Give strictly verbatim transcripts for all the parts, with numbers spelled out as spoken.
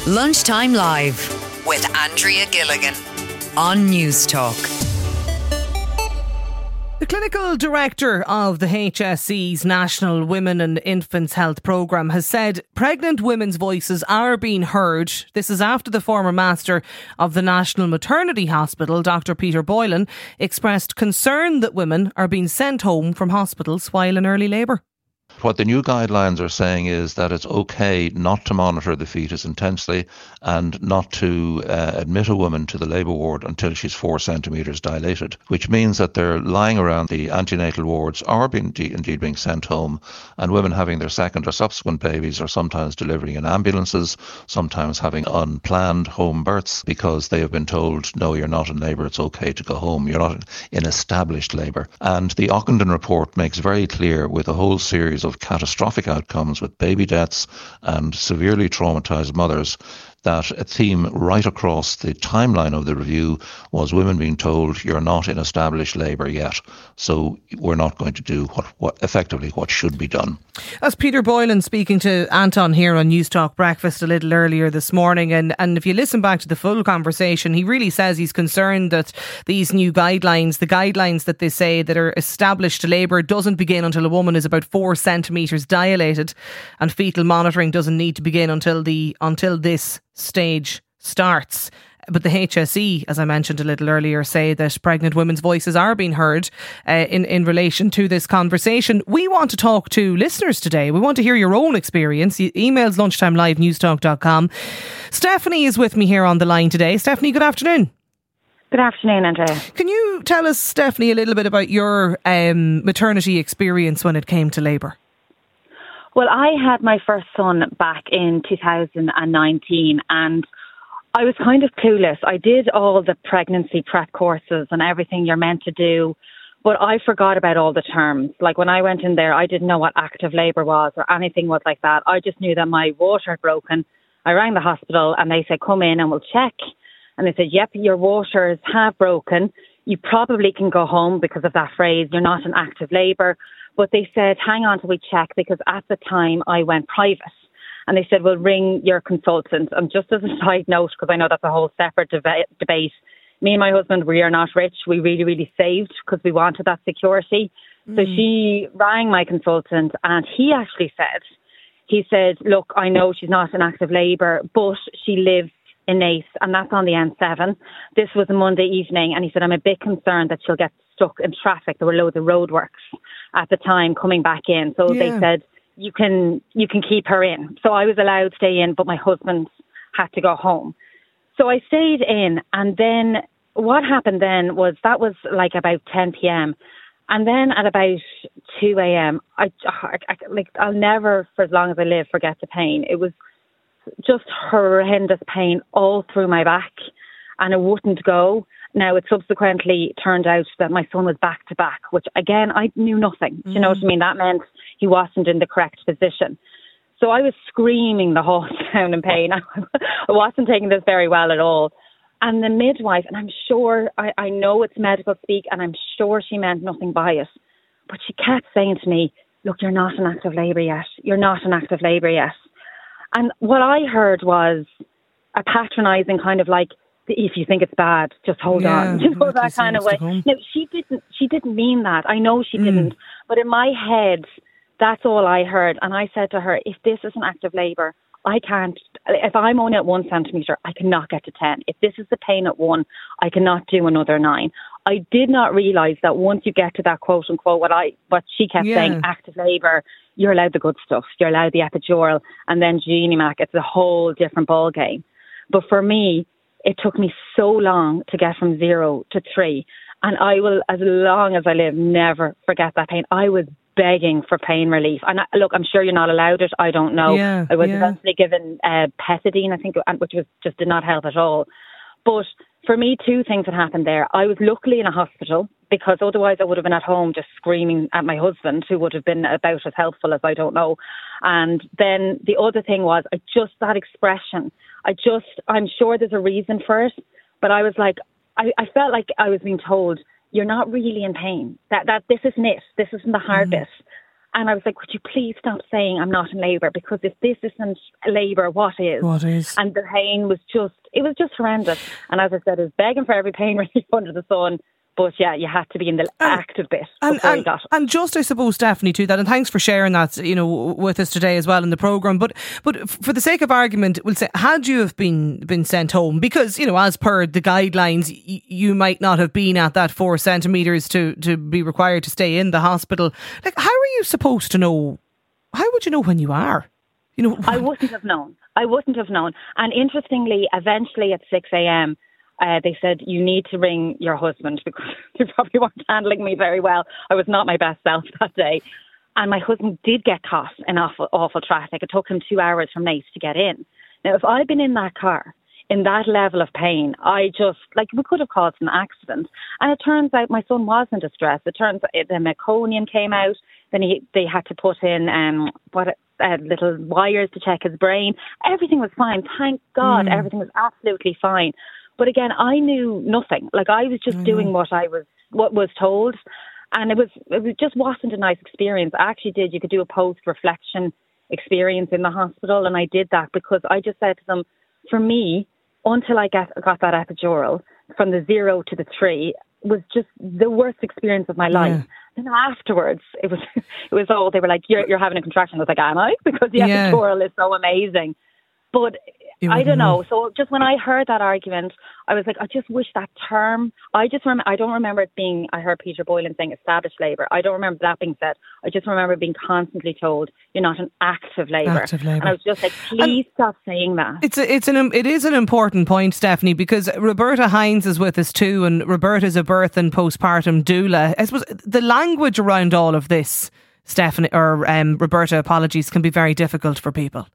Lunchtime Live with Andrea Gilligan on Newstalk. The Clinical Director of the H S E's National Women and Infants Health Programme has said pregnant women's voices are being heard. This is after the former Master of the National Maternity Hospital, Doctor Peter Boylan, expressed concern that women are being sent home from hospitals while in early labour. What the new guidelines are saying is that it's okay not to monitor the fetus intensely and not to uh, admit a woman to the labour ward until she's four centimetres dilated, which means that they're lying around the antenatal wards or being, indeed being sent home, and women having their second or subsequent babies are sometimes delivering in ambulances, sometimes having unplanned home births because they have been told, no, you're not in labour, it's okay to go home, you're not in established labour. And the Ockenden report makes very clear, with a whole series of of catastrophic outcomes with baby deaths and severely traumatised mothers, that a theme right across the timeline of the review was women being told, you're not in established labour yet, so we're not going to do what, what effectively what should be done. That's Peter Boylan speaking to Anton here on Newstalk Breakfast a little earlier this morning, and, and if you listen back to the full conversation, he really says he's concerned that these new guidelines, the guidelines that they say that are established labour doesn't begin until a woman is about four centimetres dilated, and fetal monitoring doesn't need to begin until the until this stage starts. But the H S E, as I mentioned a little earlier, say that pregnant women's voices are being heard uh, in, in relation to this conversation. We want to talk to listeners today. We want to hear your own experience. Emails lunchtimelive newstalk dot com. Stephanie is with me here on the line today. Stephanie, good afternoon. Good afternoon, Andrea. Can you tell us, Stephanie, a little bit about your um, maternity experience when it came to labour? Well, I had my first son back in two thousand nineteen, and I was kind of clueless. I did all the pregnancy prep courses and everything you're meant to do, but I forgot about all the terms. Like when I went in there, I didn't know what active labour was or anything was like that. I just knew that my water had broken. I rang the hospital and they said, come in and we'll check. And they said, yep, your waters have broken. You probably can go home because of that phrase, you're not in active labour. But they said, hang on till we check, because at the time I went private. And they said, well, ring your consultant. And just as a side note, because I know that's a whole separate deba- debate, me and my husband, we are not rich. We really, really saved because we wanted that security. Mm. So she rang my consultant and he actually said, he said, look, I know she's not in active labour, but she lives in Naas, and that's on the N seven. This was a Monday evening, and he said, I'm a bit concerned that she'll get stuck in traffic. There were loads of roadworks at the time coming back in. So yeah. They said, you can you can keep her in. So I was allowed to stay in, but my husband had to go home. So I stayed in, and then what happened then was that was like about ten p.m. And then at about two a.m., I, I, I, like, I'll never, for as long as I live, forget the pain. It was just horrendous pain all through my back, and it wouldn't go. Now, it subsequently turned out that my son was back to back, which again, I knew nothing. Mm. Do you know what I mean? That meant he wasn't in the correct position. So I was screaming the whole town in pain. I wasn't taking this very well at all. And the midwife, and I'm sure, I, I know it's medical speak, and I'm sure she meant nothing by it, but she kept saying to me, look, you're not in active labour yet. You're not in active labour yet. And what I heard was a patronising kind of like, if you think it's bad, just hold yeah, on. You know, that kind of way. No, she didn't she didn't mean that. I know she mm. didn't. But in my head, that's all I heard. And I said to her, if this is an active labour, I can't, if I'm only at one centimetre, I cannot get to ten. If this is the pain at one, I cannot do another nine. I did not realise that once you get to that quote unquote, what I, what she kept yeah. saying, active labour, you're allowed the good stuff. You're allowed the epidural, and then Genimac. It's a whole different ball game. But for me, it took me so long to get from zero to three. And I will, as long as I live, never forget that pain. I was begging for pain relief. And I, look, I'm sure you're not allowed it. I don't know. Yeah, I was yeah. eventually given uh, Pethidine, I think, which was just did not help at all. But for me, two things had happened there. I was luckily in a hospital, because otherwise I would have been at home just screaming at my husband, who would have been about as helpful as I don't know. And then the other thing was, I just, that expression, I just, I'm sure there's a reason for it, but I was like, I, I felt like I was being told, you're not really in pain. That that this isn't it. This isn't the hard mm. bit. And I was like, could you please stop saying I'm not in labour? Because if this isn't labour, what is? What is? And the pain was just, it was just horrendous. And as I said, I was begging for every pain relief under the sun. But yeah, you had to be in the and, active bit and, before and, you got it. And just, I suppose, Stephanie, to that, and thanks for sharing that, you know, with us today as well in the programme. But but for the sake of argument, we'll say, had you have been been sent home, because, you know, as per the guidelines, y- you might not have been at that four centimetres to, to be required to stay in the hospital. Like, how are you supposed to know? How would you know when you are? You know, I wouldn't have known. I wouldn't have known. And interestingly, eventually at six a.m, Uh, they said, you need to ring your husband because they probably weren't handling me very well. I was not my best self that day. And my husband did get caught in awful, awful traffic. It took him two hours from Naas to get in. Now, if I'd been in that car, in that level of pain, I just, like, we could have caused an accident. And it turns out my son was in distress. It turns out the meconium came out. Then he, they had to put in um, what uh, little wires to check his brain. Everything was fine. Thank God, mm. everything was absolutely fine. But again, I knew nothing. Like, I was just mm. doing what I was what was told, and it was it just wasn't a nice experience. I actually did. You could do a post reflection experience in the hospital, and I did that because I just said to them, for me, until I get, got that epidural, from the zero to the three, was just the worst experience of my life. Yeah. Then afterwards, it was it was all they were like, "You're you're having a contraction." I was like, "Am I?" Because the yeah. epidural is so amazing, but. I don't know. So just when I heard that argument, I was like, I just wish that term, I just remember, I don't remember it being, I heard Peter Boylan saying established labour. I don't remember that being said. I just remember being constantly told, you're not in active labour. Active labour. And I was just like, please and stop saying that. It's a, it's an, it is an important point, Stephanie, because Roberta Hines is with us too, and Roberta's a birth and postpartum doula. I suppose the language around all of this, Stephanie, or um, Roberta, apologies, can be very difficult for people.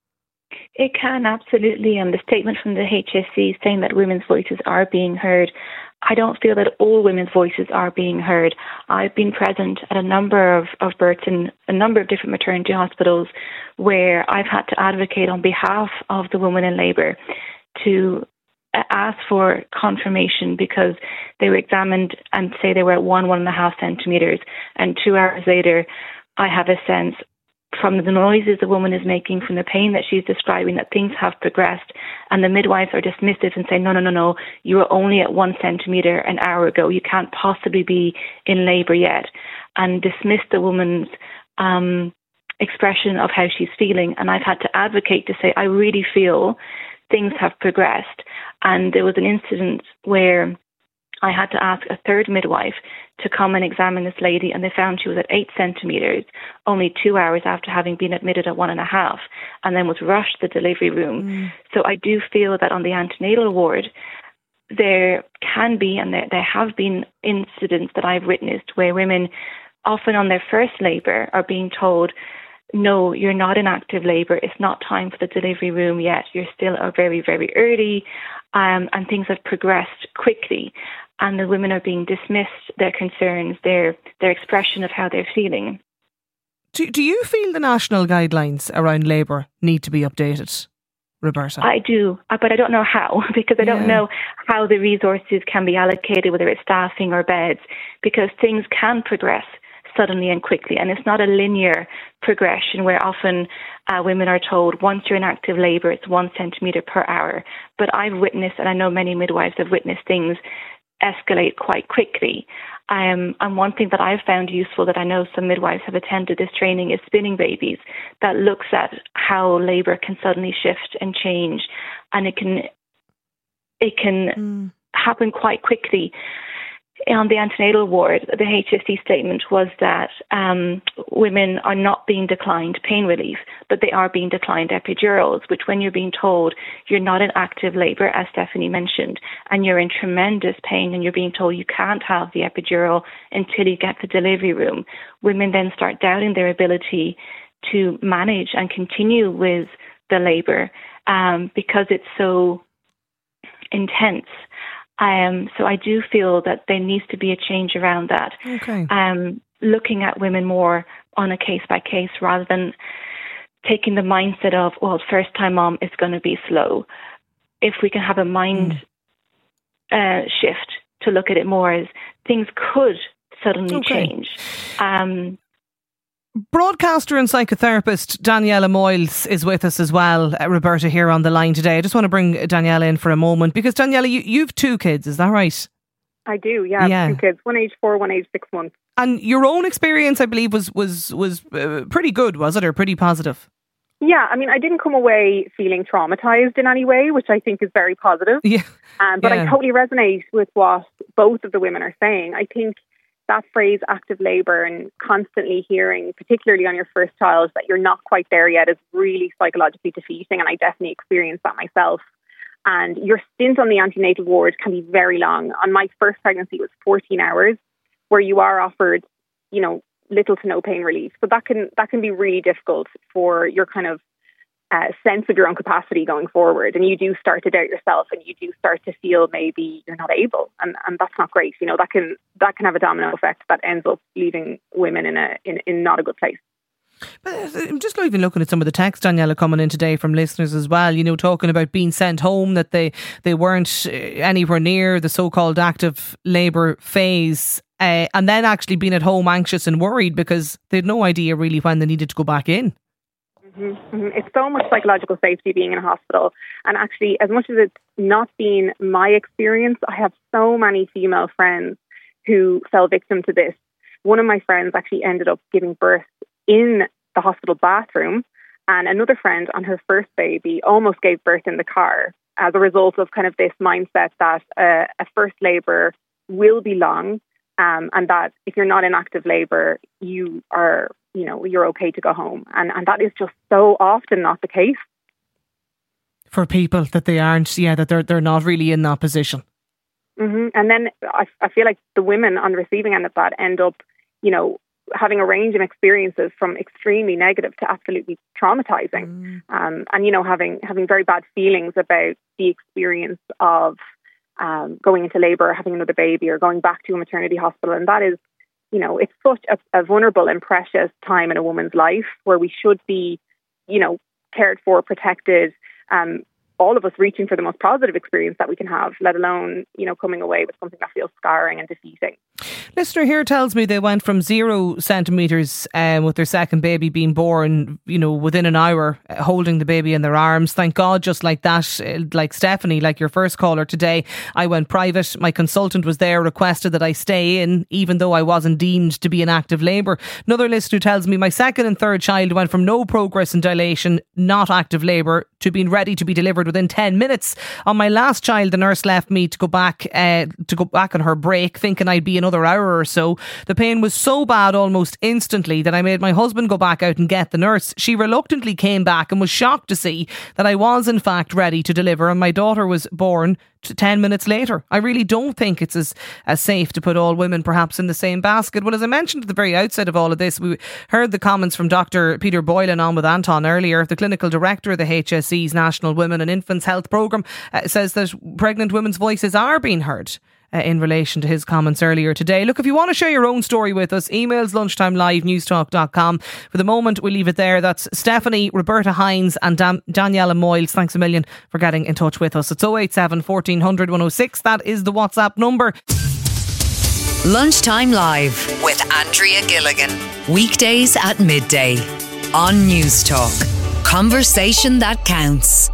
It can, absolutely. And the statement from the H S C saying that women's voices are being heard, I don't feel that all women's voices are being heard. I've been present at a number of, of births in a number of different maternity hospitals where I've had to advocate on behalf of the woman in labour to ask for confirmation because they were examined and say they were at one, one and a half centimetres. And two hours later, I have a sense from the noises the woman is making, from the pain that she's describing, that things have progressed, and the midwives are dismissive and say, no, no, no, no, you were only at one centimetre an hour ago. You can't possibly be in labour yet, and dismiss the woman's um, expression of how she's feeling. And I've had to advocate to say, I really feel things have progressed. And there was an incident where I had to ask a third midwife to come and examine this lady, and they found she was at eight centimetres, only two hours after having been admitted at one and a half, and then was rushed to the delivery room. Mm. So I do feel that on the antenatal ward, there can be, and there, there have been incidents that I've witnessed where women, often on their first labour, are being told, no, you're not in active labour. It's not time for the delivery room yet. You're still very, very early, um, and things have progressed quickly. And the women are being dismissed, their concerns, their their expression of how they're feeling. Do, do you feel the national guidelines around labour need to be updated, Roberta? I do, but I don't know how, because I don't yeah. know how the resources can be allocated, whether it's staffing or beds, because things can progress suddenly and quickly. And it's not a linear progression where often uh, women are told once you're in active labour, it's one centimetre per hour. But I've witnessed, and I know many midwives have witnessed things escalate quite quickly. Um, and one thing that I've found useful, that I know some midwives have attended this training, is Spinning Babies, that looks at how labour can suddenly shift and change, and it can it can mm. happen quite quickly. On the antenatal ward, the H S C statement was that um, women are not being declined pain relief, but they are being declined epidurals, which when you're being told you're not in active labour, as Stephanie mentioned, and you're in tremendous pain and you're being told you can't have the epidural until you get to the delivery room, women then start doubting their ability to manage and continue with the labour um, because it's so intense. Um, so I do feel that there needs to be a change around that. Okay. Um, looking at women more on a case by case rather than taking the mindset of, well, first time mom is going to be slow. If we can have a mind mm. uh, shift to look at it more as things could suddenly okay. change. Um, Broadcaster and psychotherapist Daniela Moyles is with us as well. Uh, Roberta here on the line today. I just want to bring Daniela in for a moment because Daniela, you, you've two kids, is that right? I do, yeah. yeah. Two kids, one age four, one age six months. And your own experience, I believe, was was was uh, pretty good, was it, or pretty positive? Yeah, I mean, I didn't come away feeling traumatised in any way, which I think is very positive. Yeah. Um, but yeah. I totally resonate with what both of the women are saying. I think that phrase active labour and constantly hearing, particularly on your first child, that you're not quite there yet is really psychologically defeating. And I definitely experienced that myself. And your stint on the antenatal ward can be very long. On my first pregnancy, it was fourteen hours, where you are offered, you know, little to no pain relief. So that can that can be really difficult for your kind of uh, sense of your own capacity going forward. And you do start to doubt yourself, and you do start to feel maybe you're not able, and, and that's not great. You know, that can that can have a domino effect that ends up leaving women in a in, in not a good place. But I'm just even looking at some of the text, Daniela, coming in today from listeners as well, you know, talking about being sent home, that they, they weren't anywhere near the so-called active labour phase, uh, and then actually being at home anxious and worried because they had no idea really when they needed to go back in. Mm-hmm, mm-hmm. It's so much psychological safety being in a hospital. And actually, as much as it's not been my experience, I have so many female friends who fell victim to this. One of my friends actually ended up giving birth in the hospital bathroom, and another friend on her first baby almost gave birth in the car as a result of kind of this mindset that uh, a first labour will be long, um, and that if you're not in active labour, you are, you know, you're okay to go home. And, and that is just so often not the case. For people that they aren't, yeah, that they're, they're not really in that position. Mm-hmm. And then I, I feel like the women on the receiving end of that end up, you know, having a range of experiences from extremely negative to absolutely traumatizing. Mm. Um, and, you know, having having very bad feelings about the experience of um, going into labour or having another baby or going back to a maternity hospital. And that is, you know, it's such a, a vulnerable and precious time in a woman's life where we should be, you know, cared for, protected, um, all of us reaching for the most positive experience that we can have, let alone, you know, coming away with something that feels scarring and defeating. Listener here tells me they went from zero centimetres um, with their second baby being born, you know, within an hour, uh, holding the baby in their arms. Thank God, just like that, uh, like Stephanie, like your first caller today, I went private. My consultant was there, requested that I stay in, even though I wasn't deemed to be in active labour. Another listener tells me my second and third child went from no progress in dilation, not active labour, to being ready to be delivered within ten minutes. On my last child, the nurse left me to go back uh, to go back on her break, thinking I'd be another hour or so. The pain was so bad almost instantly that I made my husband go back out and get the nurse. She reluctantly came back and was shocked to see that I was in fact ready to deliver, and my daughter was born ten minutes later. I really don't think it's as, as safe to put all women perhaps in the same basket. Well, as I mentioned at the very outset of all of this, we heard the comments from Doctor Peter Boylan on with Anton earlier. The clinical director of the H S E's National Women and Infants Health Programme uh, says that pregnant women's voices are being heard Uh, in relation to his comments earlier today. Look, if you want to share your own story with us, emails lunchtime live newstalk dot com. For the moment, we'll leave it there. That's Stephanie, Roberta Hines and Dan- Daniela Moyles. Thanks a million for getting in touch with us. It's oh eight seven, fourteen hundred, one oh six. That is the WhatsApp number. Lunchtime Live with Andrea Gilligan. Weekdays at midday on Newstalk. Conversation that counts.